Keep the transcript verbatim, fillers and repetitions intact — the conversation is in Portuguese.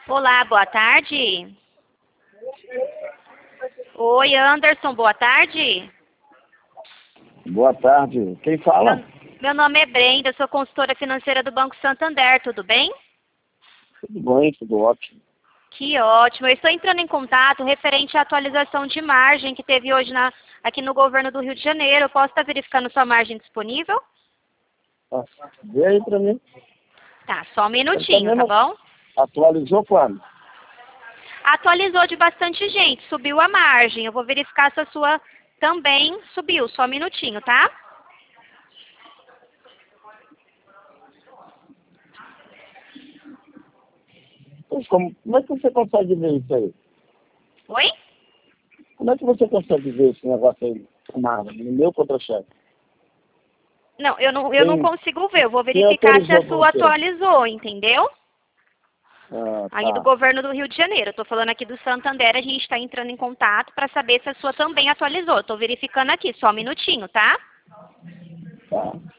Olá, boa tarde. Oi, Anderson, boa tarde. Boa tarde. Quem fala? Meu, meu nome é Brenda, sou consultora financeira do Banco Santander, tudo bem? Tudo bem, tudo ótimo. Que ótimo. Eu estou entrando em contato referente à atualização de margem que teve hoje na, aqui no governo do Rio de Janeiro. Eu posso estar verificando sua margem disponível? Ah, vê aí pra mim. Tá, só um minutinho, tá bom? Atualizou quando? Atualizou de bastante gente, subiu a margem. Eu vou verificar se a sua também subiu. Só um minutinho, tá? Mas Como, como é que você consegue ver isso aí? Oi? Como é que você consegue ver esse negócio aí tomado no meu contra-cheque? Não, eu não, eu não Quem, consigo ver. Eu vou quem verificar se a autorizou sua você? atualizou, entendeu? Ah, Aí do tá. governo do Rio de Janeiro. Eu tô falando aqui do Santander, a gente está entrando em contato para saber se a sua também atualizou. Estou verificando aqui, só um minutinho, tá? Tá.